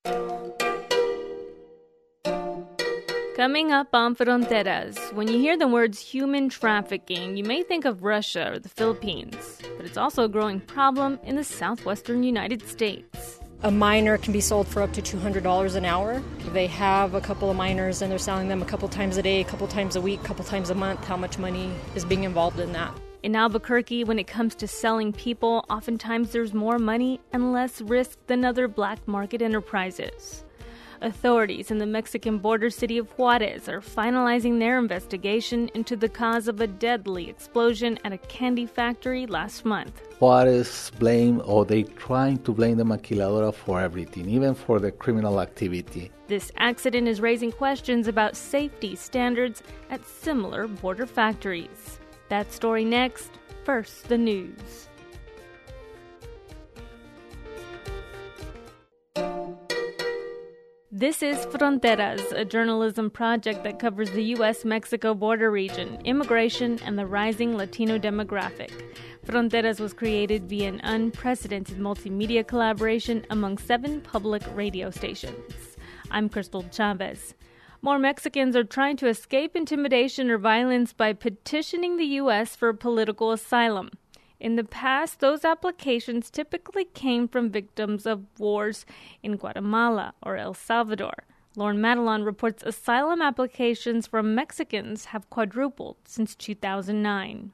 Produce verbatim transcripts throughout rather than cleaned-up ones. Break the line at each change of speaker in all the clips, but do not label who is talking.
Coming up on Fronteras, when you hear the words human trafficking, you may think of Russia or the Philippines, but it's also a growing problem in the southwestern United States.
A minor can be sold for up to two hundred dollars an hour. They have a couple of minors and they're selling them a couple times a day, a couple times a week, a couple times a month. How much money is being involved in that?
In Albuquerque, when it comes to selling people, oftentimes there's more money and less risk than other black market enterprises. Authorities in the Mexican border city of Juarez are finalizing their investigation into the cause of a deadly explosion at a candy factory last month.
Juarez blame, or they trying to blame the maquiladora for everything, even for the criminal activity.
This accident is raising questions about safety standards at similar border factories. That story next. First, the news. This is Fronteras, a journalism project that covers the U S Mexico border region, immigration, and the rising Latino demographic. Fronteras was created via an unprecedented multimedia collaboration among seven public radio stations. I'm Crystal Chavez. More Mexicans are trying to escape intimidation or violence by petitioning the U S for political asylum. In the past, those applications typically came from victims of wars in Guatemala or El Salvador. Lauren Madelon reports asylum applications from Mexicans have quadrupled since two thousand nine.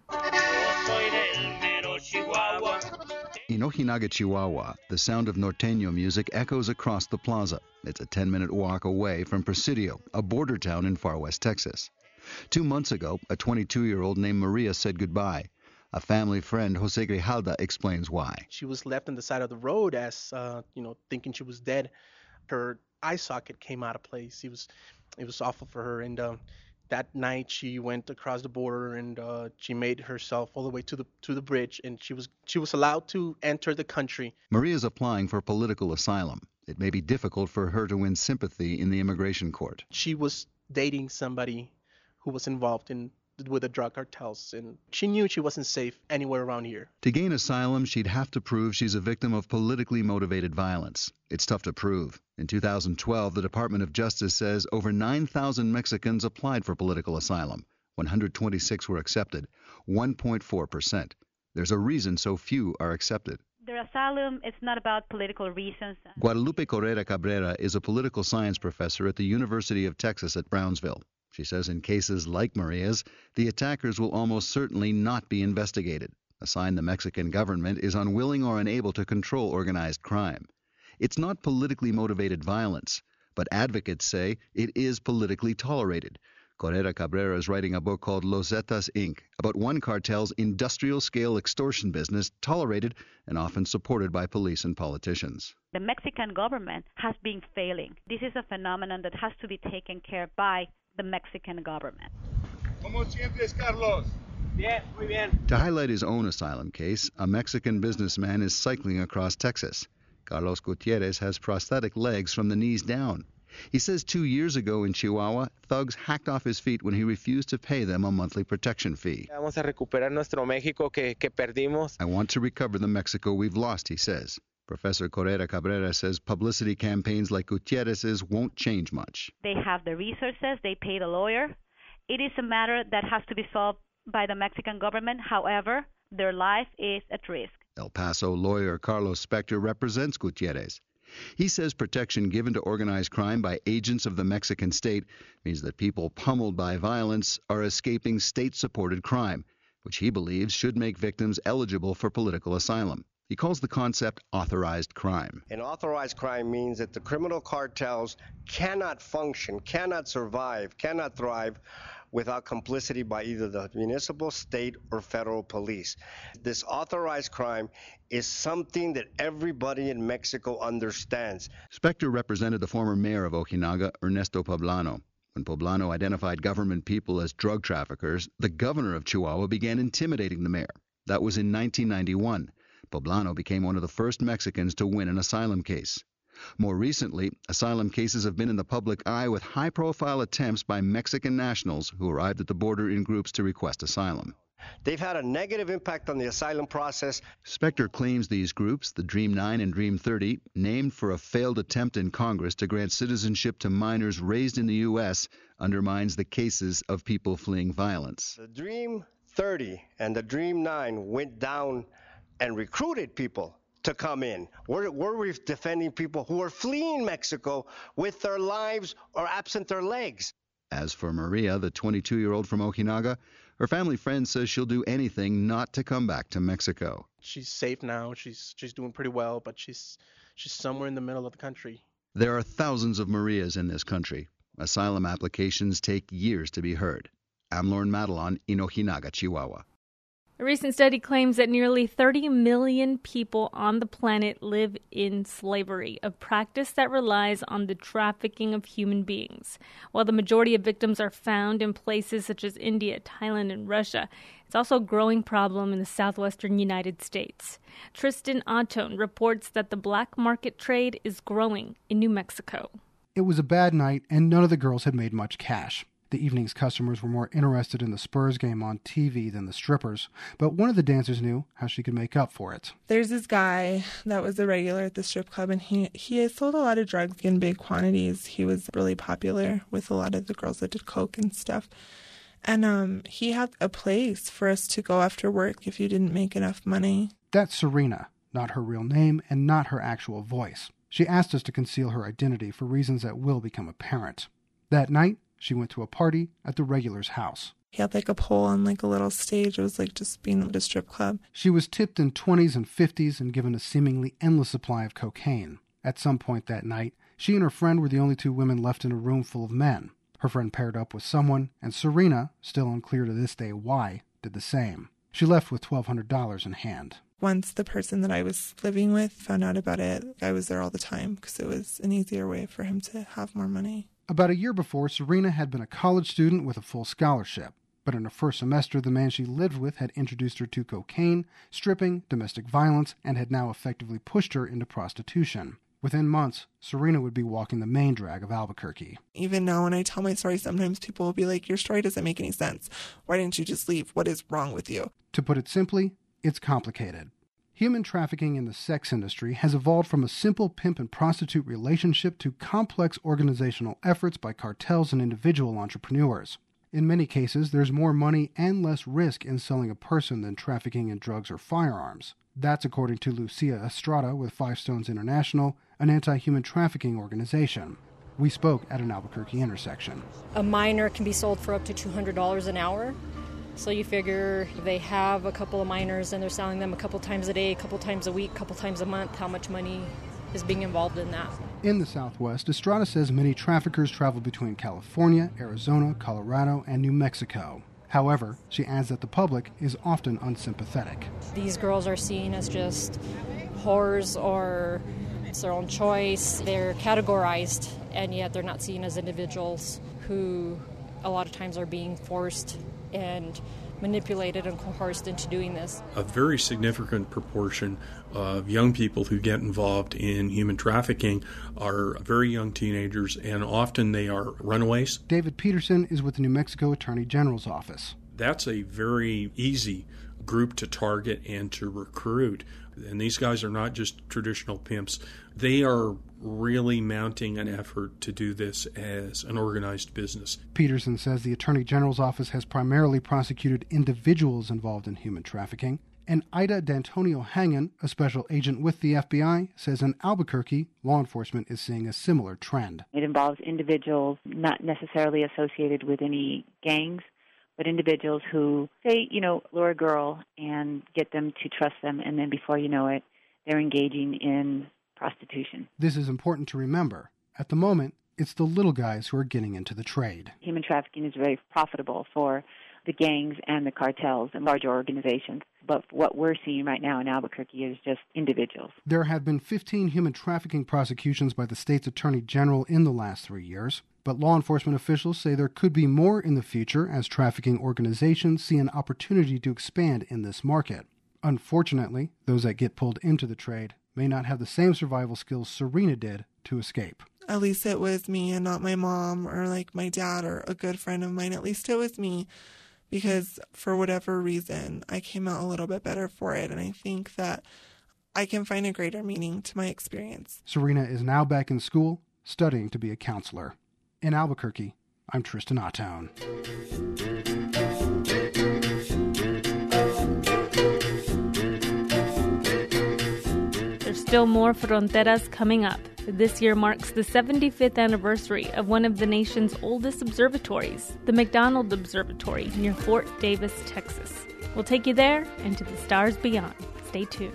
In Ojinaga, Chihuahua, the sound of norteño music echoes across the plaza. It's a ten-minute walk away from Presidio, a border town in far west Texas. Two months ago, a twenty-two-year-old named Maria said goodbye. A family friend, Jose Grijalda, explains why.
She was left on the side of the road as, uh, you know, thinking she was dead. Her eye socket came out of place. It was, it was awful for her. And uh, that night, she went across the border and uh, she made herself all the way to the to the bridge, and she was she was allowed to enter the country.
Maria's applying for political asylum. It may be difficult for her to win sympathy in the immigration court.
She was dating somebody who was involved in with the drug cartels, and she knew she wasn't safe anywhere around here.
To gain asylum, she'd have to prove she's a victim of politically motivated violence. It's tough to prove. In two thousand twelve, the Department of Justice says over nine thousand Mexicans applied for political asylum. one hundred twenty-six were accepted, one point four percent. There's a reason so few are accepted.
Their asylum is not about political reasons.
Guadalupe Correa Cabrera is a political science professor at the University of Texas at Brownsville. She says in cases like Maria's, the attackers will almost certainly not be investigated, a sign the Mexican government is unwilling or unable to control organized crime. It's not politically motivated violence, but advocates say it is politically tolerated. Correa Cabrera is writing a book called Los Zetas, Incorporated about one cartel's industrial-scale extortion business tolerated and often supported by police and politicians.
The Mexican government has been failing. This is a phenomenon that has to be taken care of by the Mexican government.
¿Cómo sientes, Carlos? Bien, muy bien. To highlight his own asylum case, a Mexican businessman is cycling across Texas. Carlos Gutierrez has prosthetic legs from the knees down. He says two years ago in Chihuahua, thugs hacked off his feet when he refused to pay them a monthly protection fee.
Vamos a recuperar nuestro México que, que perdimos.
I want to recover the Mexico we've lost, he says. Professor Correa Cabrera says publicity campaigns like Gutierrez's won't change much.
They have the resources, they pay the lawyer. It is a matter that has to be solved by the Mexican government. However, their life is at risk.
El Paso lawyer Carlos Spector represents Gutierrez. He says protection given to organized crime by agents of the Mexican state means that people pummeled by violence are escaping state-supported crime, which he believes should make victims eligible for political asylum. He calls the concept authorized crime.
An authorized crime means that the criminal cartels cannot function, cannot survive, cannot thrive without complicity by either the municipal, state, or federal police. This authorized crime is something that everybody in Mexico understands.
Spector represented the former mayor of Ojinaga, Ernesto Poblano. When Poblano identified government people as drug traffickers, the governor of Chihuahua began intimidating the mayor. That was in nineteen ninety-one. Poblano became one of the first Mexicans to win an asylum case. More recently, asylum cases have been in the public eye with high-profile attempts by Mexican nationals who arrived at the border in groups to request asylum.
They've had a negative impact on the asylum process.
Spector claims these groups, the Dream nine and Dream thirty, named for a failed attempt in Congress to grant citizenship to minors raised in the U S, undermines the cases of people fleeing violence.
The Dream thirty and the Dream nine went down and recruited people to come in. We're, we're defending people who are fleeing Mexico with their lives or absent their legs.
As for Maria, the twenty-two-year-old from Ojinaga, her family friend says she'll do anything not to come back to Mexico.
She's safe now. She's she's doing pretty well, but she's she's somewhere in the middle of the country.
There are thousands of Marias in this country. Asylum applications take years to be heard. I'm Lorne Madelon in Ojinaga, Chihuahua.
A recent study claims that nearly thirty million people on the planet live in slavery, a practice that relies on the trafficking of human beings. While the majority of victims are found in places such as India, Thailand, and Russia, it's also a growing problem in the southwestern United States. Tristan Ottone reports that the black market trade is growing in New Mexico.
It was a bad night, and none of the girls had made much cash. The evening's customers were more interested in the Spurs game on T V than the strippers, but one of the dancers knew how she could make up for it.
There's this guy that was a regular at the strip club, and he, he had sold a lot of drugs in big quantities. He was really popular with a lot of the girls that did coke and stuff. And um, he had a place for us to go after work if you didn't make enough money.
That's Serena, not her real name and not her actual voice. She asked us to conceal her identity for reasons that will become apparent. That night, she went to a party at the regular's house.
He had like a pole on like a little stage. It was like just being at a strip club.
She was tipped in twenties and fifties and given a seemingly endless supply of cocaine. At some point that night, she and her friend were the only two women left in a room full of men. Her friend paired up with someone, and Serena, still unclear to this day why, did the same. She left with twelve hundred dollars in hand.
Once the person that I was living with found out about it, I was there all the time because it was an easier way for him to have more money.
About a year before, Serena had been a college student with a full scholarship. But in her first semester, the man she lived with had introduced her to cocaine, stripping, domestic violence, and had now effectively pushed her into prostitution. Within months, Serena would be walking the main drag of Albuquerque.
Even now when I tell my story, sometimes people will be like, your story doesn't make any sense. Why didn't you just leave? What is wrong with you?
To put it simply, it's complicated. Human trafficking in the sex industry has evolved from a simple pimp and prostitute relationship to complex organizational efforts by cartels and individual entrepreneurs. In many cases, there's more money and less risk in selling a person than trafficking in drugs or firearms. That's according to Lucia Estrada with Five Stones International, an anti-human trafficking organization. We spoke at an Albuquerque intersection.
A minor can be sold for up to two hundred dollars an hour. So you figure they have a couple of minors and they're selling them a couple times a day, a couple times a week, a couple times a month, how much money is being involved in that.
In the Southwest, Estrada says many traffickers travel between California, Arizona, Colorado, and New Mexico. However, she adds that the public is often unsympathetic.
These girls are seen as just whores or it's their own choice. They're categorized, and yet they're not seen as individuals who a lot of times are being forced and manipulated and coerced into doing this.
A very significant proportion of young people who get involved in human trafficking are very young teenagers, and often they are runaways.
David Peterson is with the New Mexico Attorney General's office.
That's a very easy group to target and to recruit. And these guys are not just traditional pimps. They are really mounting an effort to do this as an organized business.
Peterson says the Attorney General's office has primarily prosecuted individuals involved in human trafficking. And Ida D'Antonio Hangen, a special agent with the F B I, says in Albuquerque, law enforcement is seeing a similar trend.
It involves individuals not necessarily associated with any gangs, but individuals who say, you know, lure a girl and get them to trust them, and then before you know it, they're engaging in prostitution.
This is important to remember. At the moment, it's the little guys who are getting into the trade.
Human trafficking is very profitable for the gangs and the cartels and larger organizations. But what we're seeing right now in Albuquerque is just individuals.
There have been fifteen human trafficking prosecutions by the state's attorney general in the last three years. But law enforcement officials say there could be more in the future as trafficking organizations see an opportunity to expand in this market. Unfortunately, those that get pulled into the trade may not have the same survival skills Serena did to escape.
At least it was me and not my mom or like my dad or a good friend of mine. At least it was me because for whatever reason, I came out a little bit better for it. And I think that I can find a greater meaning to my experience.
Serena is now back in school, studying to be a counselor. In Albuquerque, I'm Tristan Ottown.
There's still more Fronteras coming up. This year marks the seventy-fifth anniversary of one of the nation's oldest observatories, the McDonald Observatory near Fort Davis, Texas. We'll take you there and to the stars beyond. Stay tuned.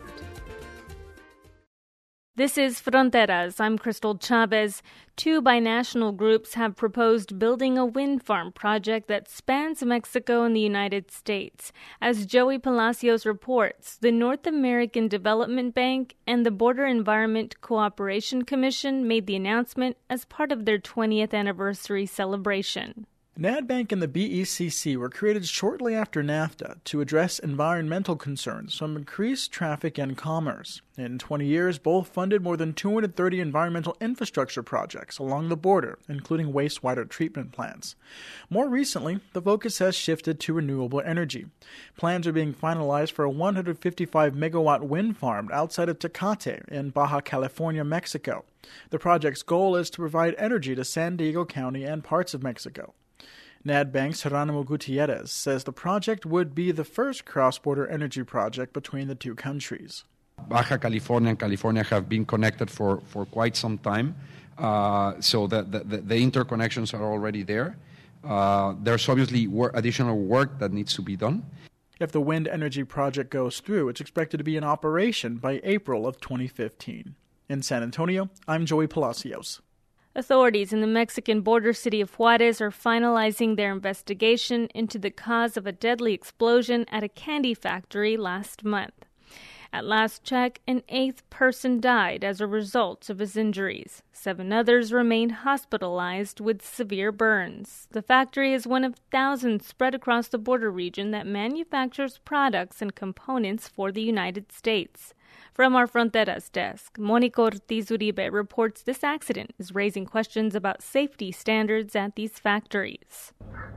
This is Fronteras. I'm Crystal Chavez. Two binational groups have proposed building a wind farm project that spans Mexico and the United States. As Joey Palacios reports, the North American Development Bank and the Border Environment Cooperation Commission made the announcement as part of their twentieth anniversary celebration.
NADBank and the B E C C were created shortly after NAFTA to address environmental concerns from increased traffic and commerce. In twenty years, both funded more than two hundred thirty environmental infrastructure projects along the border, including wastewater treatment plants. More recently, the focus has shifted to renewable energy. Plans are being finalized for a one hundred fifty-five megawatt wind farm outside of Tecate in Baja California, Mexico. The project's goal is to provide energy to San Diego County and parts of Mexico. NADBank's Geronimo Gutierrez says the project would be the first cross-border energy project between the two countries.
Baja California and California have been connected for, for quite some time, uh, so the, the, the interconnections are already there. Uh, there's obviously wor- additional work that needs to be done.
If the wind energy project goes through, it's expected to be in operation by April of twenty fifteen. In San Antonio, I'm Joey Palacios.
Authorities in the Mexican border city of Juarez are finalizing their investigation into the cause of a deadly explosion at a candy factory last month. At last check, an eighth person died as a result of his injuries. Seven others remain hospitalized with severe burns. The factory is one of thousands spread across the border region that manufactures products and components for the United States. From our Fronteras desk, Mónica Ortiz Uribe reports this accident is raising questions about safety standards at these factories.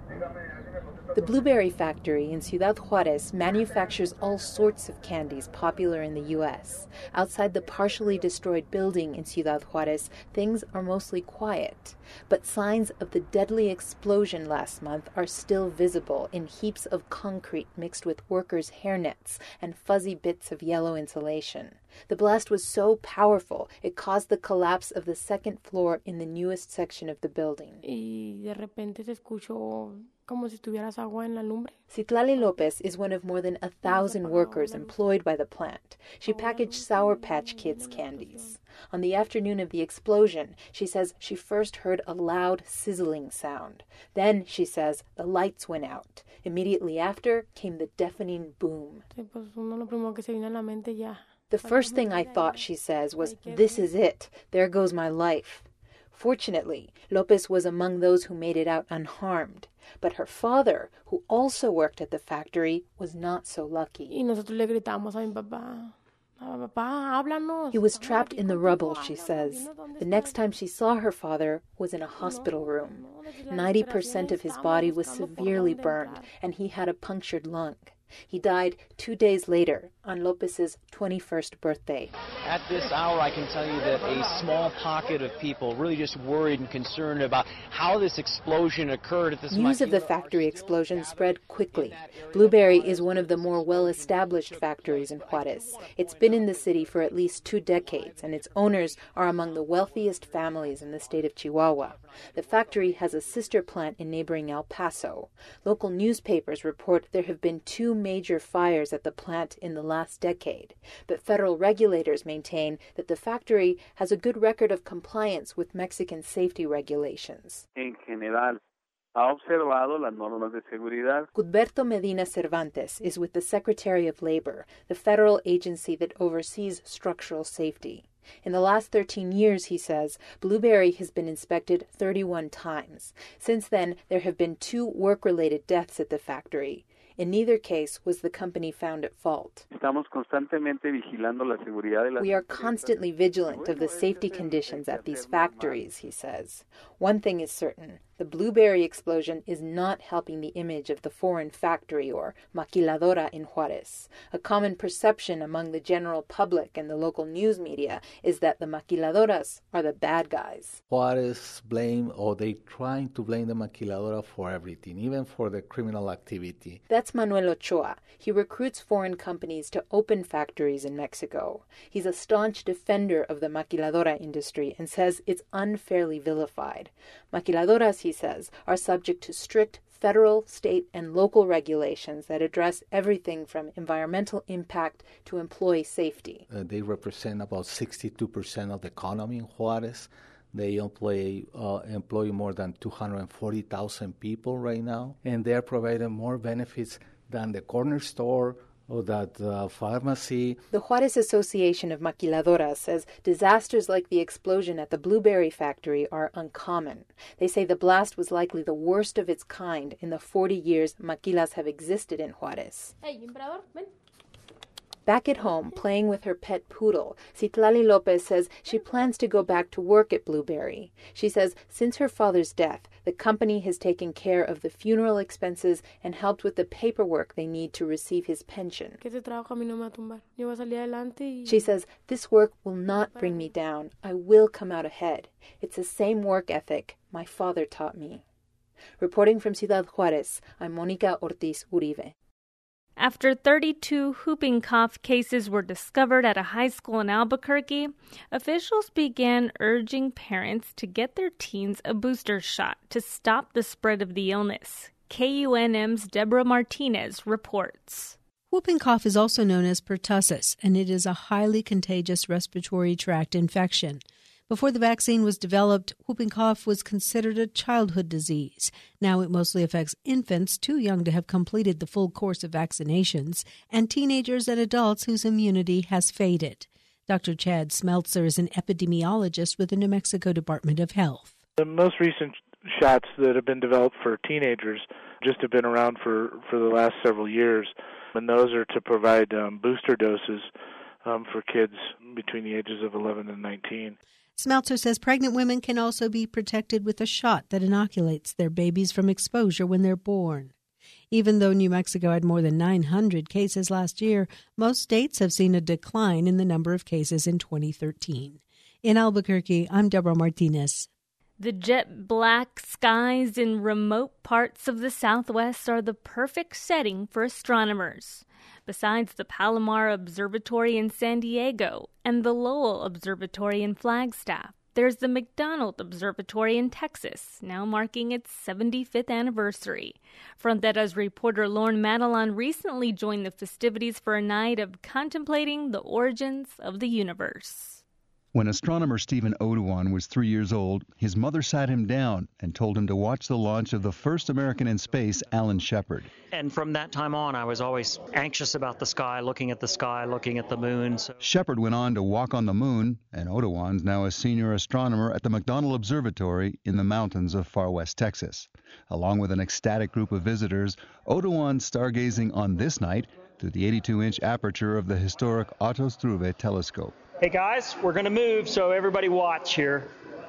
The Blueberry Factory in Ciudad Juarez manufactures all sorts of candies popular in the U S. Outside the partially destroyed building in Ciudad Juarez, things are mostly quiet. But signs of the deadly explosion last month are still visible in heaps of concrete mixed with workers' hairnets and fuzzy bits of yellow insulation. The blast was so powerful, it caused the collapse of the second floor in the newest section of the building.
Y de repente se escuchó como si tuvieras agua en la lumbre.
Citlali Lopez is one of more than a thousand workers employed by the plant. She packaged Sour Patch Kids candies. On the afternoon of the explosion, she says she first heard a loud sizzling sound. Then, she says, the lights went out. Immediately after came the deafening boom. The first thing I thought, she says, was, this is it. There goes my life. Fortunately, Lopez was among those who made it out unharmed. But her father, who also worked at the factory, was not so lucky. He was trapped in the rubble, she says. The next time she saw her father was in a hospital room. ninety percent of his body was severely burned, and he had a punctured lung. He died two days later, on Lopez's twenty-first birthday.
At this hour, I can tell you that a small pocket of people really just worried and concerned about how this explosion occurred at this
News of the factory explosion spread quickly. Blueberry is one of the more well-established factories in Juarez. It's been in the city for at least two decades, and its owners are among the wealthiest families in the state of Chihuahua. The factory has a sister plant in neighboring El Paso. Local newspapers report there have been two major fires at the plant in the last decade, but federal regulators maintain that the factory has a good record of compliance with Mexican safety regulations.
En general, ha observado las normas de seguridad.
Gudberto Medina Cervantes is with the Secretary of Labor, the federal agency that oversees structural safety. In the last thirteen years, he says, Blueberry has been inspected thirty-one times. Since then, there have been two work-related deaths at the factory. In neither case was the company found at fault. We are constantly vigilant of the safety conditions at these factories, he says. One thing is certain, The Blueberry explosion is not helping the image of the foreign factory or maquiladora in Juarez. A common perception among the general public and the local news media is that the maquiladoras are the bad guys.
Juarez blame, or they trying to blame the maquiladora for everything, even for the criminal activity.
That's Manuel Ochoa. He recruits foreign companies to open factories in Mexico. He's a staunch defender of the maquiladora industry and says it's unfairly vilified. Maquiladoras, he says, are subject to strict federal, state, and local regulations that address everything from environmental impact to employee safety.
Uh, they represent about sixty-two percent of the economy in Juarez. They employ, uh, employ more than two hundred forty thousand people right now, and they're providing more benefits than the corner store or that uh, pharmacy.
The Juarez Association of Maquiladoras says disasters like the explosion at the Blueberry factory are uncommon. They say the blast was likely the worst of its kind in the forty years maquilas have existed in Juarez.
Hey, Emperador, ven.
Back at home, playing with her pet poodle, Citlali Lopez says she plans to go back to work at Blueberry. She says since her father's death, the company has taken care of the funeral expenses and helped with the paperwork they need to receive his pension. She says, this work will not bring me down. I will come out ahead. It's the same work ethic my father taught me. Reporting from Ciudad Juarez, I'm Mónica Ortiz Uribe.
After thirty-two whooping cough cases were discovered at a high school in Albuquerque, officials began urging parents to get their teens a booster shot to stop the spread of the illness. K U N M's Deborah Martinez reports.
Whooping cough is also known as pertussis, and it is a highly contagious respiratory tract infection. Before the vaccine was developed, whooping cough was considered a childhood disease. Now it mostly affects infants too young to have completed the full course of vaccinations, and teenagers and adults whose immunity has faded. Doctor Chad Smeltzer is an epidemiologist with the New Mexico Department of Health.
The most recent shots that have been developed for teenagers just have been around for, for the last several years, and those are to provide um, booster doses um, for kids between the ages of eleven and nineteen.
Smeltzer says pregnant women can also be protected with a shot that inoculates their babies from exposure when they're born. Even though New Mexico had more than nine hundred cases last year, most states have seen a decline in the number of cases in twenty thirteen. In Albuquerque, I'm Deborah Martinez.
The jet black skies in remote parts of the Southwest are the perfect setting for astronomers. Besides the Palomar Observatory in San Diego and the Lowell Observatory in Flagstaff, there's the McDonald Observatory in Texas, now marking its seventy-fifth anniversary. Frontera's reporter Lorne Madelon recently joined the festivities for a night of contemplating the origins of the universe.
When astronomer Stephen Oduan was three years old, his mother sat him down and told him to watch the launch of the first American in space, Alan Shepard.
And from that time on, I was always anxious about the sky, looking at the sky, looking at the moon. So.
Shepard went on to walk on the moon, and Oduan's now a senior astronomer at the McDonald Observatory in the mountains of far west Texas. Along with an ecstatic group of visitors, Oduan stargazing on this night through the eighty-two inch aperture of the historic Otto Struve telescope.
Hey guys, we're going to move, so everybody watch here.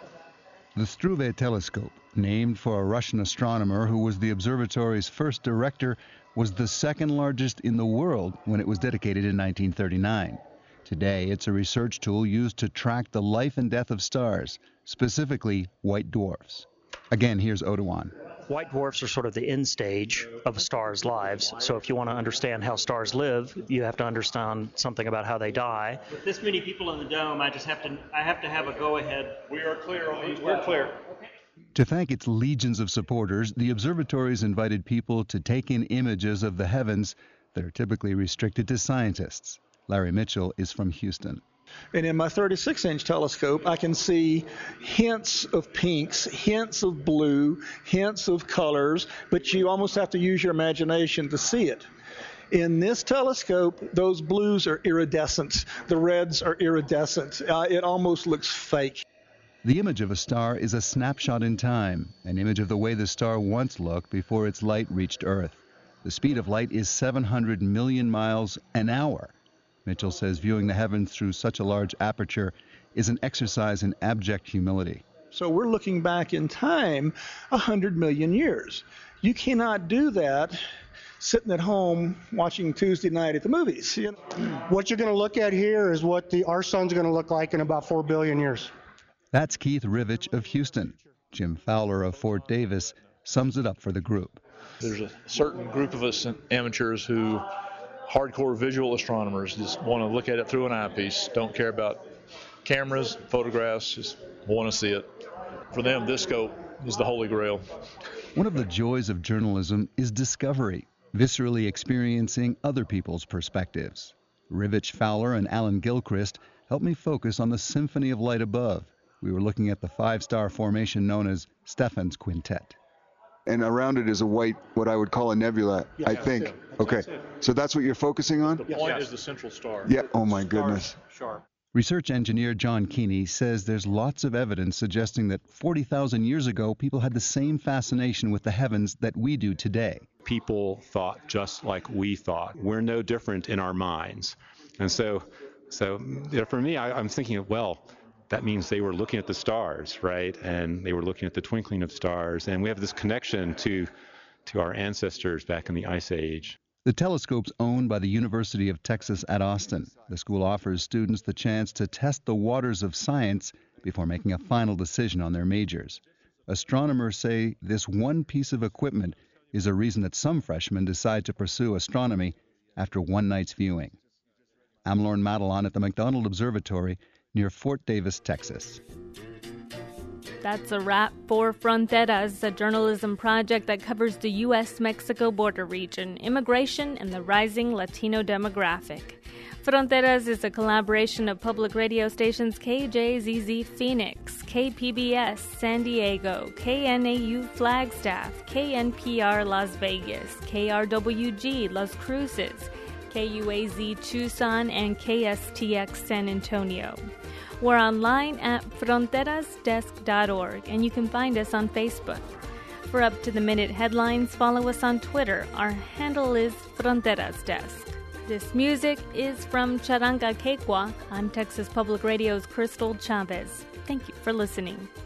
The Struve telescope, named for a Russian astronomer who was the observatory's first director, was the second largest in the world when it was dedicated in nineteen thirty-nine. Today, it's a research tool used to track the life and death of stars, specifically white dwarfs. Again, here's Oduan.
White dwarfs are sort of the end stage of stars' lives. So if you want to understand how stars live, you have to understand something about how they die.
With this many people in the dome, I just have to I have to have a go-ahead. We are clear on these. We're clear.
To thank its legions of supporters, the observatories invited people to take in images of the heavens that are typically restricted to scientists. Larry Mitchell is from Houston.
And in my thirty-six inch telescope, I can see hints of pinks, hints of blue, hints of colors, but you almost have to use your imagination to see it. In this telescope, those blues are iridescent. The reds are iridescent. Uh, it almost looks fake.
The image of a star is a snapshot in time, an image of the way the star once looked before its light reached Earth. The speed of light is seven hundred million miles an hour. Mitchell says viewing the heavens through such a large aperture is an exercise in abject humility.
So we're looking back in time one hundred million years. You cannot do that sitting at home watching Tuesday night at the movies. You know?
What you're going to look at here is what the our sun's going to look like in about four billion years.
That's Keith Rivich of Houston. Jim Fowler of Fort Davis sums it up for the group.
There's a certain group of us amateurs who, hardcore visual astronomers, just want to look at it through an eyepiece, don't care about cameras, photographs, just want to see it. For them, this scope is the holy grail.
One of the joys of journalism is discovery, viscerally experiencing other people's perspectives. Rivich Fowler and Alan Gilchrist helped me focus on the symphony of light above. We were looking at the five-star formation known as Stephan's Quintet.
And around it is a white, what I would call a nebula,
Yeah,
I
that's
think.
it.
Okay,
That's it.
so that's what you're focusing on?
The point is the central star.
Yeah, oh my goodness.
Sharp.
Research engineer John Keeney says there's lots of evidence suggesting that forty thousand years ago, people had the same fascination with the heavens that we do today.
People thought just like we thought. We're no different in our minds. And so, so you know, for me, I, I'm thinking, well, that means they were looking at the stars, right? And they were looking at the twinkling of stars. And we have this connection to, to our ancestors back in the Ice Age.
The telescope's owned by the University of Texas at Austin. The school offers students the chance to test the waters of science before making a final decision on their majors. Astronomers say this one piece of equipment is a reason that some freshmen decide to pursue astronomy after one night's viewing. I'm Lorne Madelon at the McDonald Observatory near Fort Davis, Texas.
That's a wrap for Fronteras, a journalism project that covers the U S Mexico border region, immigration, and the rising Latino demographic. Fronteras is a collaboration of public radio stations K J Z Z Phoenix, K P B S San Diego, K N A U Flagstaff, K N P R Las Vegas, K R W G Las Cruces, K U A Z Tucson, and K S T X San Antonio. We're online at fronteras desk dot org, and you can find us on Facebook. For up-to-the-minute headlines, follow us on Twitter. Our handle is Fronteras Desk. This music is from Charanga Quechua. I'm Texas Public Radio's Crystal Chavez. Thank you for listening.